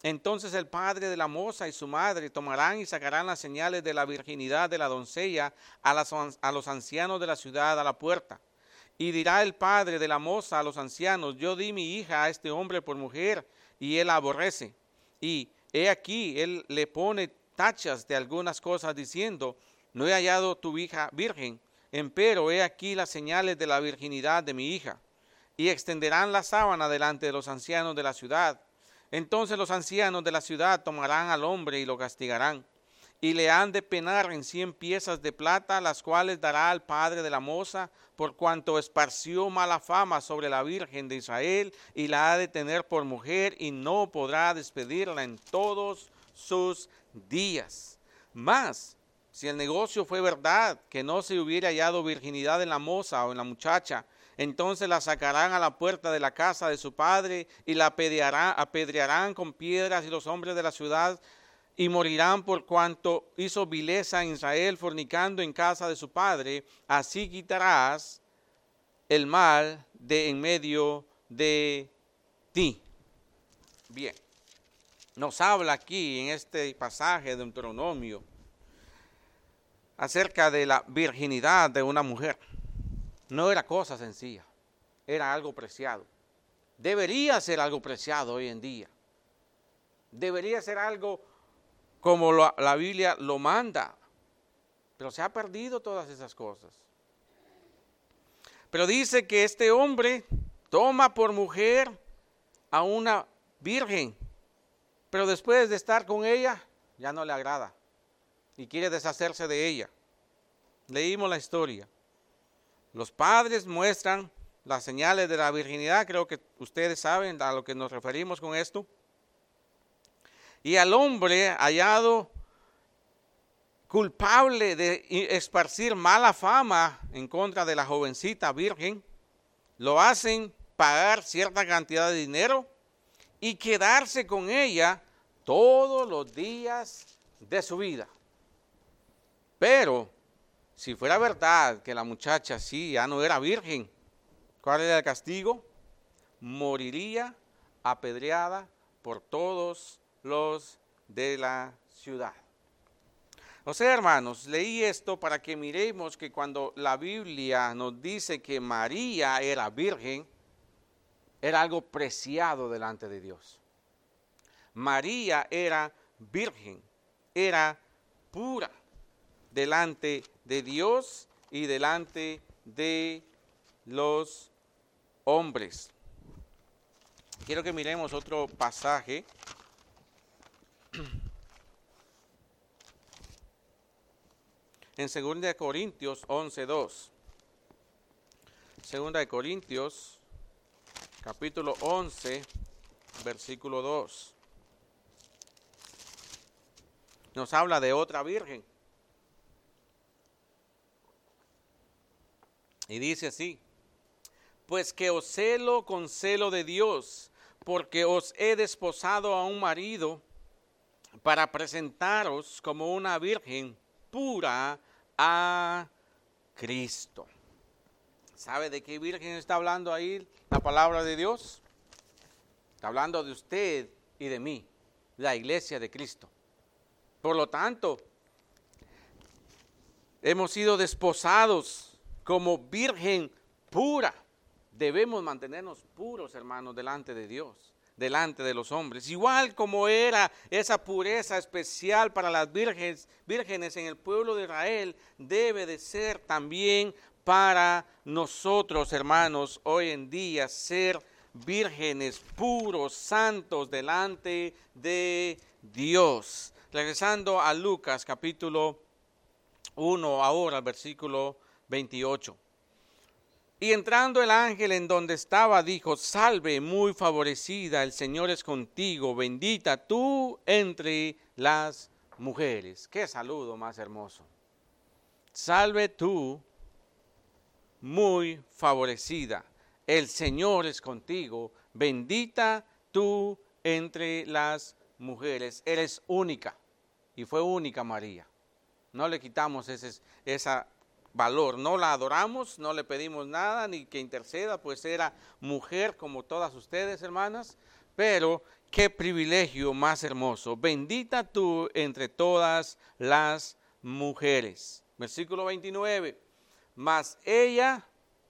Entonces el padre de la moza y su madre tomarán y sacarán las señales de la virginidad de la doncella a, las, a los ancianos de la ciudad a la puerta. Y dirá el padre de la moza a los ancianos, yo di mi hija a este hombre por mujer, y él la aborrece. Y he aquí, él le pone tachas de algunas cosas, diciendo, no he hallado tu hija virgen, empero he aquí las señales de la virginidad de mi hija. Y extenderán la sábana delante de los ancianos de la ciudad. Entonces los ancianos de la ciudad tomarán al hombre y lo castigarán, y le han de penar en cien piezas de plata, las cuales dará al padre de la moza, por cuanto esparció mala fama sobre la Virgen de Israel, y la ha de tener por mujer, y no podrá despedirla en todos sus días. Mas, si el negocio fue verdad, que no se hubiera hallado virginidad en la moza o en la muchacha, entonces la sacarán a la puerta de la casa de su padre y la apedrearán, apedrearán con piedras, y los hombres de la ciudad y morirán por cuanto hizo vileza en Israel fornicando en casa de su padre. Así quitarás el mal de en medio de ti. Bien, nos habla aquí en este pasaje de Deuteronomio acerca de la virginidad de una mujer. No era cosa sencilla, era algo preciado. Debería ser algo preciado hoy en día. Debería ser algo como lo, la Biblia lo manda. Pero se ha perdido todas esas cosas. Pero dice que este hombre toma por mujer a una virgen, pero después de estar con ella, ya no le agrada y quiere deshacerse de ella. Leímos la historia. Los padres muestran las señales de la virginidad, creo que ustedes saben a lo que nos referimos con esto. Y al hombre hallado culpable de esparcir mala fama en contra de la jovencita virgen, lo hacen pagar cierta cantidad de dinero y quedarse con ella todos los días de su vida. Pero si fuera verdad que la muchacha sí ya no era virgen, ¿cuál era el castigo? Moriría apedreada por todos los de la ciudad. O sea, hermanos, leí esto para que miremos que cuando la Biblia nos dice que María era virgen, era algo preciado delante de Dios. María era virgen, era pura delante de Dios y delante de los hombres. Quiero que miremos otro pasaje. En segunda de Corintios once dos. segunda de Corintios, capítulo once, versículo dos. Nos habla de otra virgen. Y dice así: pues que os celo con celo de Dios, porque os he desposado a un marido para presentaros como una virgen pura a Cristo. ¿Sabe de qué virgen está hablando ahí la palabra de Dios? Está hablando de usted y de mí, la iglesia de Cristo. Por lo tanto, hemos sido desposados como virgen pura. Debemos mantenernos puros, hermanos, delante de Dios, delante de los hombres. Igual como era esa pureza especial para las vírgenes, vírgenes en el pueblo de Israel, debe de ser también para nosotros, hermanos, hoy en día, ser vírgenes puros, santos delante de Dios. Regresando a Lucas capítulo uno, ahora versículo veintiocho. Y entrando el ángel en donde estaba, dijo: salve, muy favorecida, el Señor es contigo, bendita tú entre las mujeres. Qué saludo más hermoso. Salve tú, muy favorecida, el Señor es contigo, bendita tú entre las mujeres. Eres única, y fue única María. No le quitamos ese, esa valor, no la adoramos, no le pedimos nada, ni que interceda, pues era mujer como todas ustedes, hermanas, Pero qué privilegio más hermoso. Bendita tú entre todas las mujeres. Versículo veintinueve. Mas ella,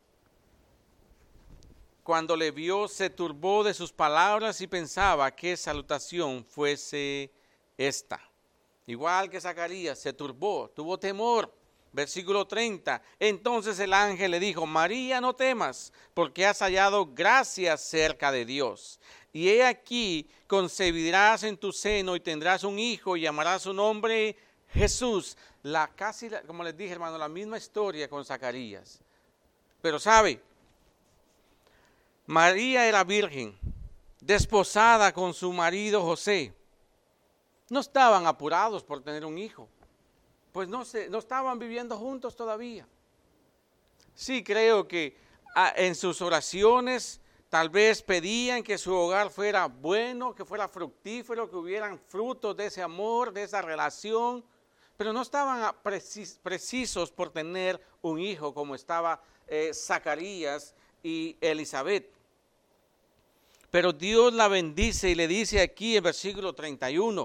cuando le vio, se turbó de sus palabras y pensaba qué salutación fuese esta. Igual que Zacarías, se turbó, tuvo temor. Versículo treinta. Entonces el ángel le dijo: María, no temas, porque has hallado gracia cerca de Dios. Y he aquí, concebirás en tu seno y tendrás un hijo y llamarás su nombre Jesús. La, casi, como les dije, hermano, la misma historia con Zacarías. Pero sabe, María era virgen, desposada con su marido José. No estaban apurados por tener un hijo, pues no, se, no estaban viviendo juntos todavía. Sí creo que a, en sus oraciones tal vez pedían que su hogar fuera bueno, que fuera fructífero, que hubieran frutos de ese amor, de esa relación, pero no estaban precis, precisos por tener un hijo como estaba eh, Zacarías y Elizabeth. Pero Dios la bendice y le dice aquí en versículo treinta y uno,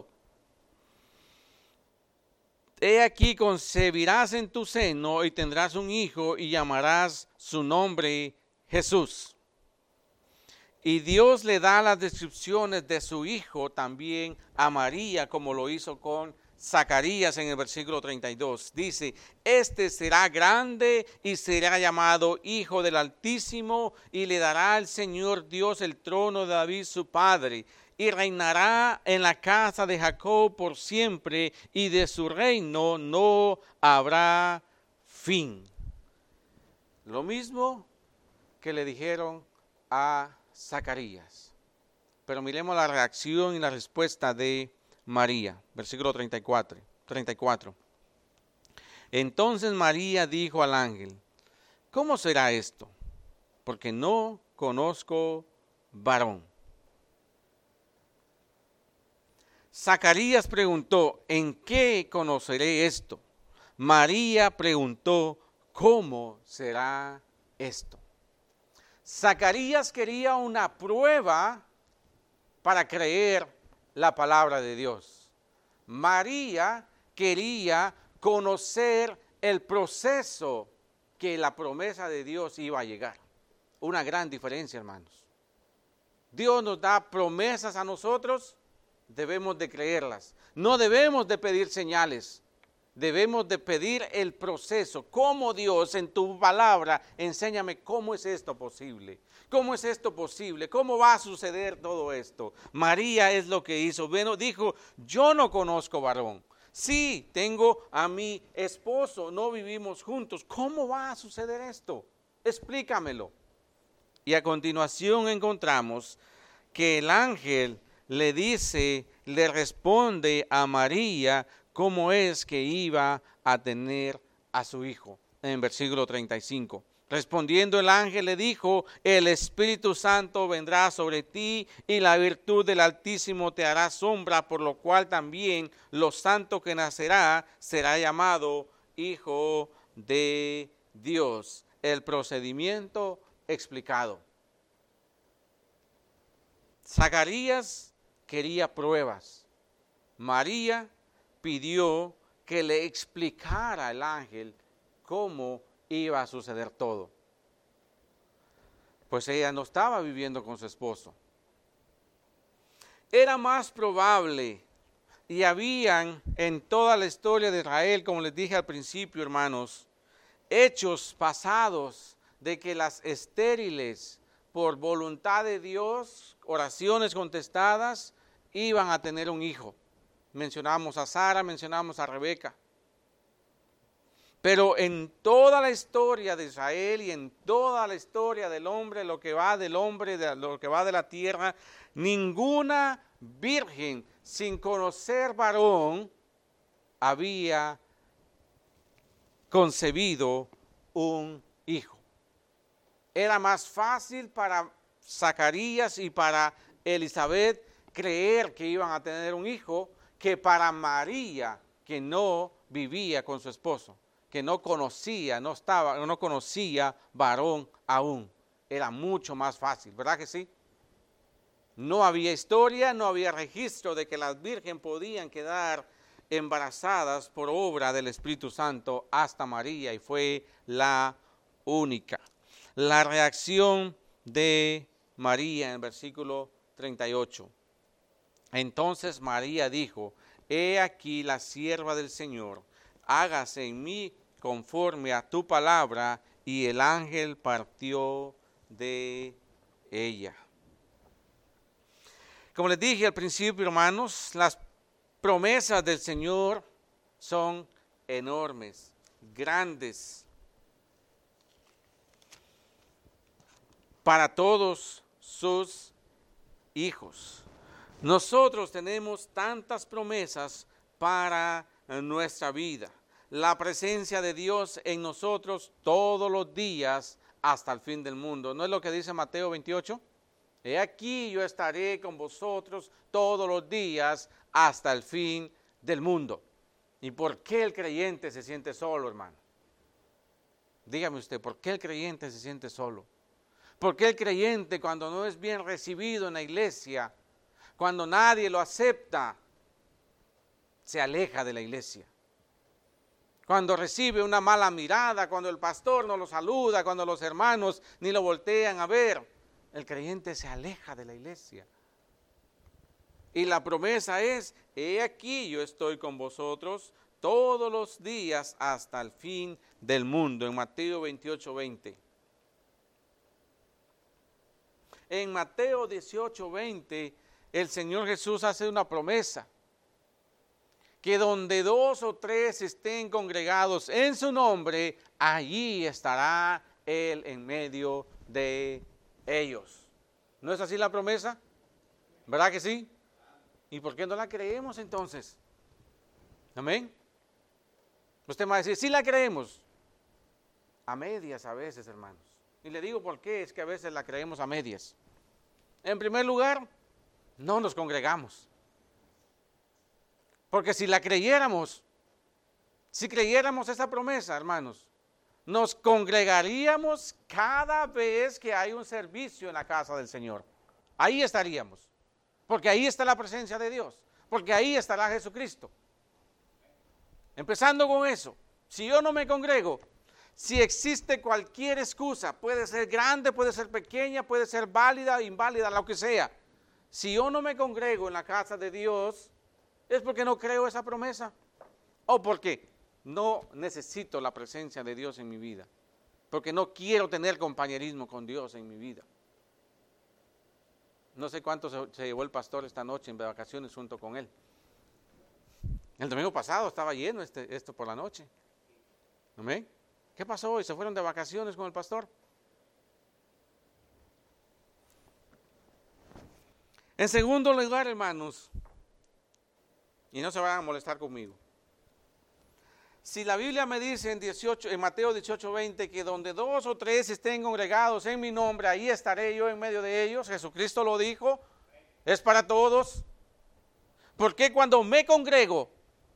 he aquí concebirás en tu seno y tendrás un hijo y llamarás su nombre Jesús. Y Dios le da las descripciones de su hijo también a María, como lo hizo con Zacarías en el versículo treinta y dos. Dice: este será grande y será llamado Hijo del Altísimo, y le dará al Señor Dios el trono de David su padre, y reinará en la casa de Jacob por siempre, y de su reino no habrá fin. Lo mismo que le dijeron a Zacarías. Pero miremos la reacción y la respuesta de María. Versículo treinta y cuatro. treinta y cuatro. Entonces María dijo al ángel: ¿cómo será esto? Porque no conozco varón. Zacarías preguntó: ¿en qué conoceré esto? María preguntó: ¿cómo será esto? Zacarías quería una prueba para creer la palabra de Dios. María quería conocer el proceso que la promesa de Dios iba a llegar. Una gran diferencia, hermanos. Dios nos da promesas a nosotros, debemos de creerlas. No debemos de pedir señales. Debemos de pedir el proceso. ¿Cómo, Dios, en tu palabra, enséñame cómo es esto posible? ¿Cómo es esto posible? ¿Cómo va a suceder todo esto? María es lo que hizo. Bueno, dijo: yo no conozco varón. Sí, tengo a mi esposo, no vivimos juntos. ¿Cómo va a suceder esto? Explícamelo. Y a continuación encontramos que el ángel le dice, le responde a María cómo es que iba a tener a su hijo. En versículo treinta y cinco. Respondiendo el ángel le dijo: el Espíritu Santo vendrá sobre ti y la virtud del Altísimo te hará sombra, por lo cual también lo santo que nacerá será llamado Hijo de Dios. El procedimiento explicado. Zacarías quería pruebas. María pidió que le explicara al ángel cómo iba a suceder todo. Pues ella no estaba viviendo con su esposo. Era más probable, y habían en toda la historia de Israel, como les dije al principio, hermanos, hechos pasados de que las estériles, por voluntad de Dios, oraciones contestadas, iban a tener un hijo. Mencionamos a Sara, mencionamos a Rebeca. Pero en toda la historia de Israel y en toda la historia del hombre, lo que va del hombre, de lo que va de la tierra, ninguna virgen sin conocer varón había concebido un hijo. Era más fácil para Zacarías y para Elizabeth creer que iban a tener un hijo que para María, que no vivía con su esposo, que no conocía, no estaba, no conocía varón aún. Era mucho más fácil, ¿verdad que sí? No había historia, no había registro de que las vírgenes podían quedar embarazadas por obra del Espíritu Santo hasta María, y fue la única. La reacción de María en versículo treinta y ocho. Entonces María dijo: he aquí la sierva del Señor, hágase en mí conforme a tu palabra. Y el ángel partió de ella. Como les dije al principio, hermanos, las promesas del Señor son enormes, grandes, para todos sus hijos. Nosotros tenemos tantas promesas para nuestra vida. La presencia de Dios en nosotros todos los días hasta el fin del mundo. ¿No es lo que dice Mateo veintiocho? He aquí yo estaré con vosotros todos los días hasta el fin del mundo. ¿Y por qué el creyente se siente solo, hermano? Dígame usted, ¿por qué el creyente se siente solo? ¿Por qué el creyente, cuando no es bien recibido en la iglesia, cuando nadie lo acepta, se aleja de la iglesia? Cuando recibe una mala mirada, cuando el pastor no lo saluda, cuando los hermanos ni lo voltean a ver, el creyente se aleja de la iglesia. Y la promesa es: he aquí yo estoy con vosotros todos los días hasta el fin del mundo, en Mateo veintiocho, veinte. En Mateo dieciocho, veinte, el Señor Jesús hace una promesa: que donde dos o tres estén congregados en su nombre, allí estará Él en medio de ellos. ¿No es así la promesa? ¿Verdad que sí? ¿Y por qué no la creemos entonces? ¿Amén? Usted me va a decir: sí la creemos. A medias a veces, hermanos. Y le digo por qué es que a veces la creemos a medias. En primer lugar, no nos congregamos. Porque si la creyéramos, si creyéramos esa promesa, hermanos, nos congregaríamos cada vez que hay un servicio en la casa del Señor. Ahí estaríamos, porque ahí está la presencia de Dios, porque ahí estará Jesucristo. Empezando con eso, si yo no me congrego, si existe cualquier excusa, puede ser grande, puede ser pequeña, puede ser válida, inválida, lo que sea. Si yo no me congrego en la casa de Dios, es porque no creo esa promesa, o porque no necesito la presencia de Dios en mi vida, porque no quiero tener compañerismo con Dios en mi vida. No sé cuánto se, se llevó el pastor esta noche en vacaciones junto con él. El domingo pasado estaba lleno este, esto por la noche. ¿Amén? ¿Qué pasó hoy? ¿Se fueron de vacaciones con el pastor? En segundo lugar, hermanos, y no se vayan a molestar conmigo, si la Biblia me dice en, dieciocho, en Mateo dieciocho, veinte, que donde dos o tres estén congregados en mi nombre, ahí estaré yo en medio de ellos, Jesucristo lo dijo, es para todos. ¿Por qué cuando me congrego,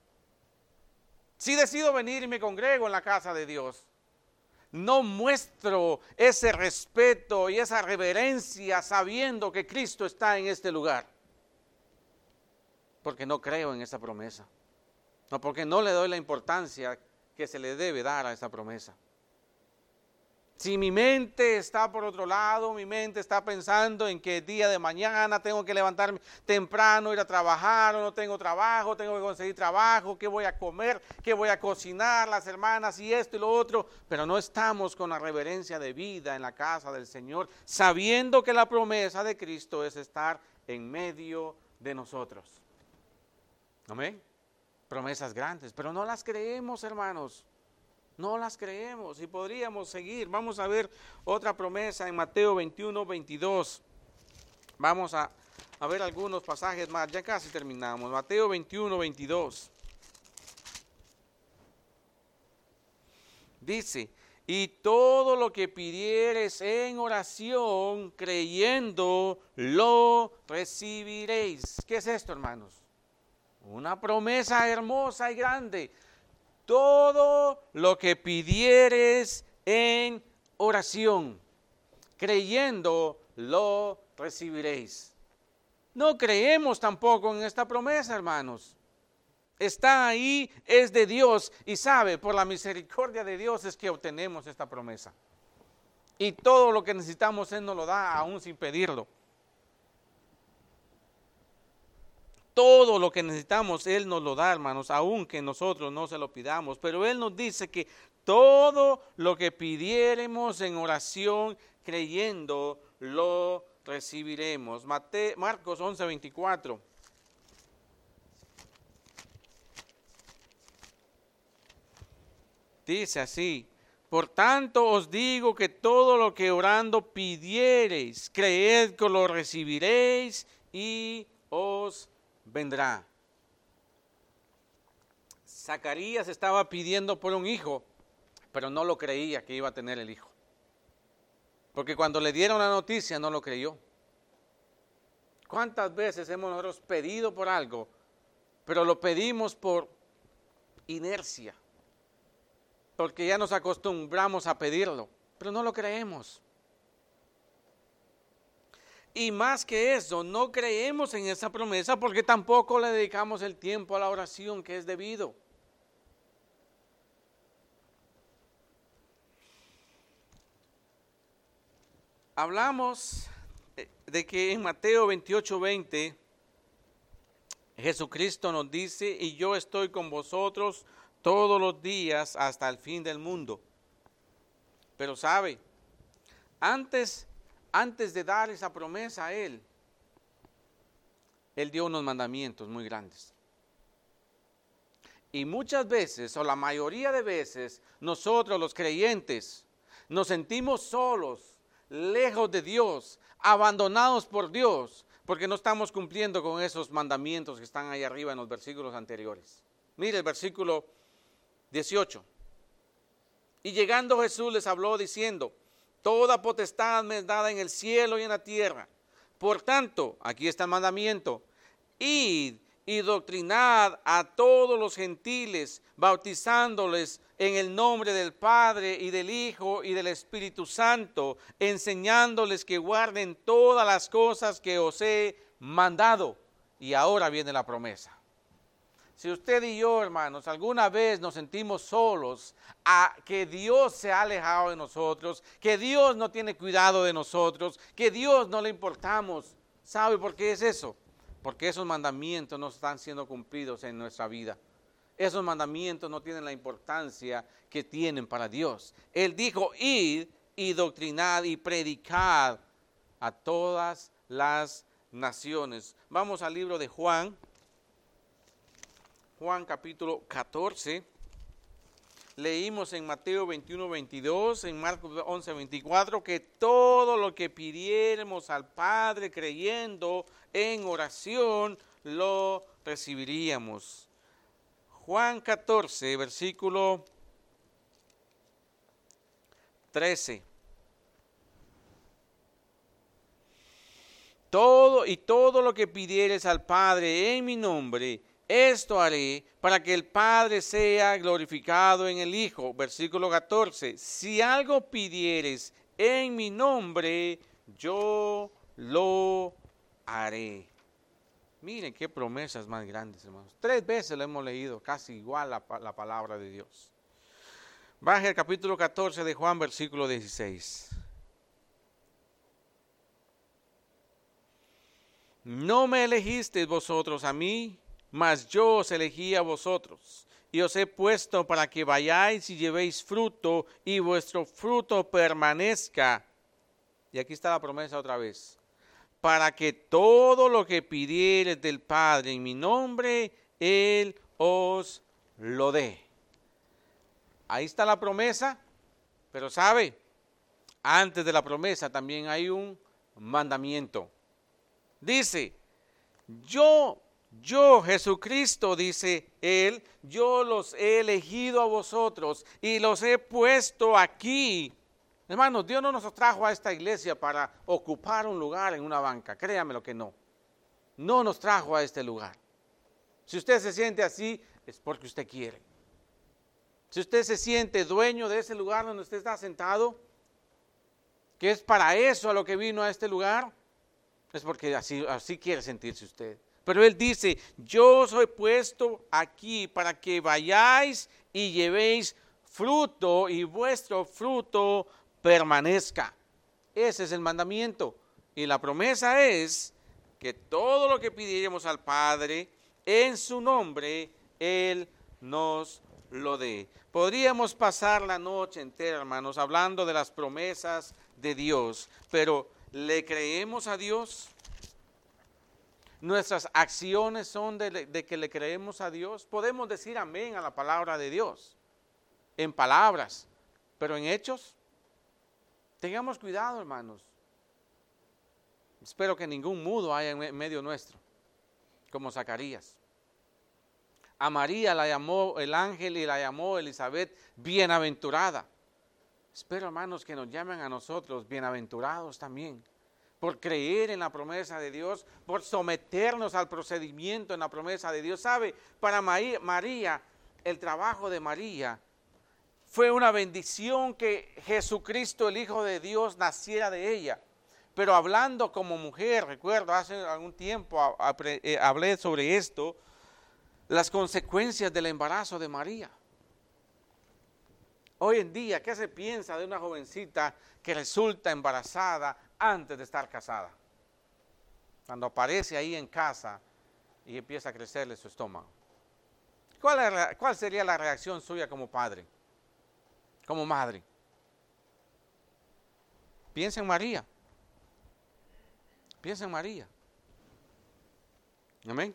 si decido venir y me congrego en la casa de Dios, no muestro ese respeto y esa reverencia sabiendo que Cristo está en este lugar? Porque no creo en esa promesa. No, porque no le doy la importancia que se le debe dar a esa promesa. Si mi mente está por otro lado, mi mente está pensando en que el día de mañana tengo que levantarme temprano, ir a trabajar, o no tengo trabajo, tengo que conseguir trabajo, qué voy a comer, qué voy a cocinar, las hermanas y esto y lo otro, pero no estamos con la reverencia de vida en la casa del Señor, sabiendo que la promesa de Cristo es estar en medio de nosotros. Amén. Promesas grandes, pero no las creemos, hermanos. No las creemos y podríamos seguir. Vamos a ver otra promesa en Mateo veintiuno, veintidós. Vamos a, a ver algunos pasajes más. Ya casi terminamos. Mateo veintiuno, veintidós. Dice: y todo lo que pidiereis en oración, creyendo, lo recibiréis. ¿Qué es esto, hermanos? Una promesa hermosa y grande. Todo lo que pidieres en oración, creyendo, lo recibiréis. No creemos tampoco en esta promesa, hermanos. Está ahí, es de Dios y sabe, por la misericordia de Dios es que obtenemos esta promesa. Y todo lo que necesitamos Él nos lo da aún sin pedirlo. Todo lo que necesitamos Él nos lo da, hermanos, aun que nosotros no se lo pidamos. Pero Él nos dice que todo lo que pidiéremos en oración, creyendo, lo recibiremos. Mate, Marcos once, veinticuatro. Dice así: por tanto os digo que todo lo que orando pidiereis, creed que lo recibiréis y os vendrá. Zacarías estaba pidiendo por un hijo, pero no lo creía que iba a tener el hijo. Porque cuando le dieron la noticia no lo creyó. ¿Cuántas veces hemos nosotros pedido por algo, pero lo pedimos por inercia? Porque ya nos acostumbramos a pedirlo, pero no lo creemos. Y más que eso, no creemos en esa promesa porque tampoco le dedicamos el tiempo a la oración que es debido. Hablamos de que en Mateo veintiocho, veinte, Jesucristo nos dice: y yo estoy con vosotros todos los días hasta el fin del mundo. Pero sabe, antes, antes de dar esa promesa a Él, Él dio unos mandamientos muy grandes. Y muchas veces, o la mayoría de veces, nosotros los creyentes nos sentimos solos, lejos de Dios, abandonados por Dios, porque no estamos cumpliendo con esos mandamientos que están ahí arriba en los versículos anteriores. Mire el versículo dieciocho. Y llegando Jesús les habló diciendo: toda potestad me es dada en el cielo y en la tierra. Por tanto, aquí está el mandamiento: id y doctrinad a todos los gentiles, bautizándoles en el nombre del Padre y del Hijo y del Espíritu Santo, enseñándoles que guarden todas las cosas que os he mandado. Y ahora viene la promesa. Si usted y yo, hermanos, alguna vez nos sentimos solos, a que Dios se ha alejado de nosotros, que Dios no tiene cuidado de nosotros, que Dios no le importamos, ¿sabe por qué es eso? Porque esos mandamientos no están siendo cumplidos en nuestra vida. Esos mandamientos no tienen la importancia que tienen para Dios. Él dijo: id y doctrinad y predicad a todas las naciones. Vamos al libro de Juan. Juan capítulo catorce, leímos en Mateo veintiuno, veintidós, en Marcos once, veinticuatro, que todo lo que pidiéramos al Padre creyendo en oración, lo recibiríamos. Juan catorce, versículo trece. Todo y todo lo que pidieres al Padre en mi nombre, esto haré para que el Padre sea glorificado en el Hijo. Versículo catorce. Si algo pidieres en mi nombre, yo lo haré. Miren qué promesas más grandes, hermanos. Tres veces lo hemos leído, casi igual la, la palabra de Dios. Baje al capítulo catorce de Juan, versículo dieciséis. No me elegisteis vosotros a mí, mas yo os elegí a vosotros, y os he puesto para que vayáis y llevéis fruto, y vuestro fruto permanezca. Y aquí está la promesa otra vez. Para que todo lo que pidiereis del Padre en mi nombre, Él os lo dé. Ahí está la promesa, pero ¿sabe? Antes de la promesa también hay un mandamiento. Dice, yo... Yo, Jesucristo, dice Él, yo los he elegido a vosotros y los he puesto aquí. Hermanos, Dios no nos trajo a esta iglesia para ocupar un lugar en una banca, créame lo que no. No nos trajo a este lugar. Si usted se siente así, es porque usted quiere. Si usted se siente dueño de ese lugar donde usted está sentado, que es para eso a lo que vino a este lugar, Es porque así, así quiere sentirse usted. Pero Él dice, yo os he puesto aquí para que vayáis y llevéis fruto y vuestro fruto permanezca. Ese es el mandamiento. Y la promesa es que todo lo que pidiéramos al Padre en su nombre, Él nos lo dé. Podríamos pasar la noche entera, hermanos, hablando de las promesas de Dios, pero ¿le creemos a Dios? ¿Nuestras acciones son de, de que le creemos a Dios? Podemos decir amén a la palabra de Dios, en palabras, pero en hechos, tengamos cuidado, hermanos. Espero que ningún mudo haya en medio nuestro, como Zacarías. A María la llamó el ángel y la llamó Elizabeth bienaventurada. Espero, hermanos, que nos llamen a nosotros bienaventurados también, por creer en la promesa de Dios, por someternos al procedimiento en la promesa de Dios. ¿Sabe? Para María, el trabajo de María fue una bendición que Jesucristo, el Hijo de Dios, naciera de ella. Pero hablando como mujer, recuerdo, hace algún tiempo hablé sobre esto, las consecuencias del embarazo de María. Hoy en día, ¿qué se piensa de una jovencita que resulta embarazada antes de estar casada? Cuando aparece ahí en casa y empieza a crecerle su estómago. ¿Cuál, es, cuál sería la reacción suya como padre? Como madre. Piensa en María. Piensa en María. Amén.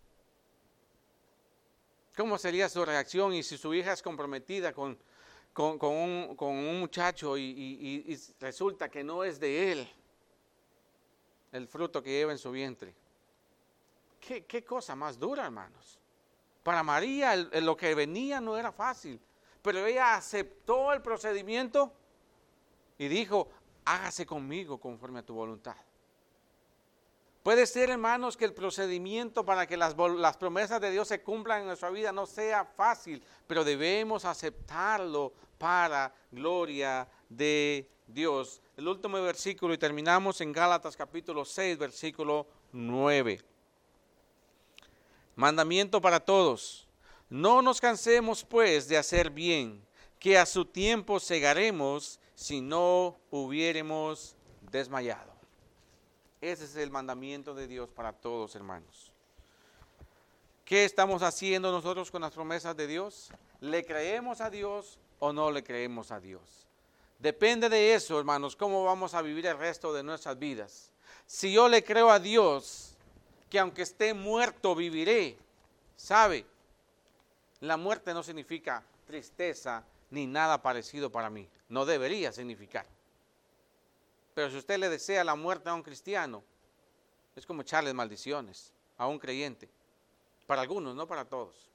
¿Cómo sería su reacción? Y si su hija es comprometida con, con, con, un, con un muchacho y, y, y resulta que no es de él el fruto que lleva en su vientre. ¿Qué, qué cosa más dura, hermanos? Para María el, el, lo que venía no era fácil, pero ella aceptó el procedimiento y dijo, hágase conmigo conforme a tu voluntad. Puede ser, hermanos, que el procedimiento para que las, las promesas de Dios se cumplan en nuestra vida no sea fácil, pero debemos aceptarlo para gloria de Dios. El último versículo y terminamos en Gálatas capítulo seis, versículo nueve. Mandamiento para todos. No nos cansemos pues de hacer bien, que a su tiempo segaremos si no hubiéremos desmayado. Ese es el mandamiento de Dios para todos, hermanos. ¿Qué estamos haciendo nosotros con las promesas de Dios? ¿Le creemos a Dios o no le creemos a Dios? Depende de eso, hermanos, cómo vamos a vivir el resto de nuestras vidas. Si yo le creo a Dios, que aunque esté muerto viviré, ¿sabe? La muerte no significa tristeza ni nada parecido para mí. No debería significar. Pero si usted le desea la muerte a un cristiano, es como echarles maldiciones a un creyente. Para algunos, no para todos.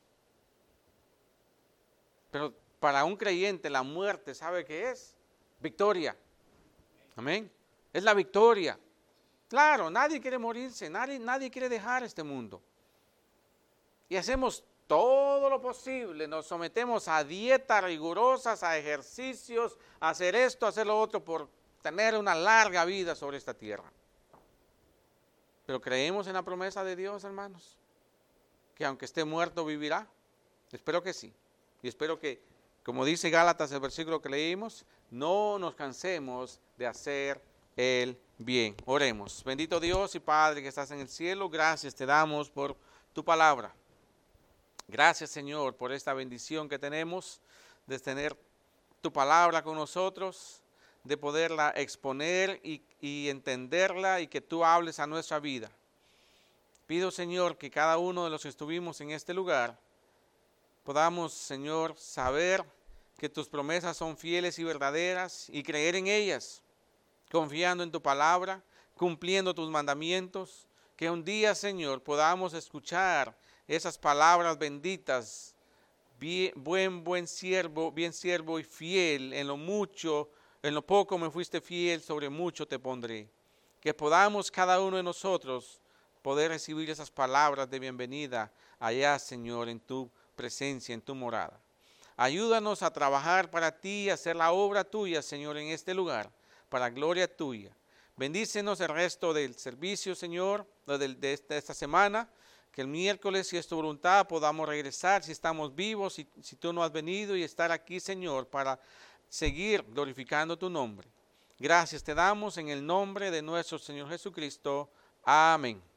Pero para un creyente la muerte, ¿sabe qué es? Victoria. Amén. Es la victoria. Claro, nadie quiere morirse, nadie, nadie quiere dejar este mundo. Y hacemos todo lo posible, nos sometemos a dietas rigurosas, a ejercicios, a hacer esto, a hacer lo otro, por tener una larga vida sobre esta tierra. Pero creemos en la promesa de Dios, hermanos, que aunque esté muerto vivirá. Espero que sí. Y espero que, como dice Gálatas el versículo que leímos, no nos cansemos de hacer el bien. Oremos. Bendito Dios y Padre que estás en el cielo, gracias te damos por tu palabra. Gracias, Señor, por esta bendición que tenemos de tener tu palabra con nosotros, de poderla exponer y, y entenderla y que tú hables a nuestra vida. Pido, Señor, que cada uno de los que estuvimos en este lugar podamos, Señor, saber que tus promesas son fieles y verdaderas y creer en ellas, confiando en tu palabra, cumpliendo tus mandamientos, que un día, Señor, podamos escuchar esas palabras benditas, bien, buen, buen siervo, bien siervo y fiel, en lo mucho, en lo poco me fuiste fiel, sobre mucho te pondré. Que podamos cada uno de nosotros poder recibir esas palabras de bienvenida allá, Señor, en tu presencia, en tu morada. Ayúdanos a trabajar para ti, a hacer la obra tuya, Señor, en este lugar, para gloria tuya. Bendícenos el resto del servicio, Señor, de, de esta, esta semana. Que el miércoles, si es tu voluntad, podamos regresar, si estamos vivos, si, si tú no has venido, y estar aquí, Señor, para seguir glorificando tu nombre. Gracias te damos en el nombre de nuestro Señor Jesucristo. Amén.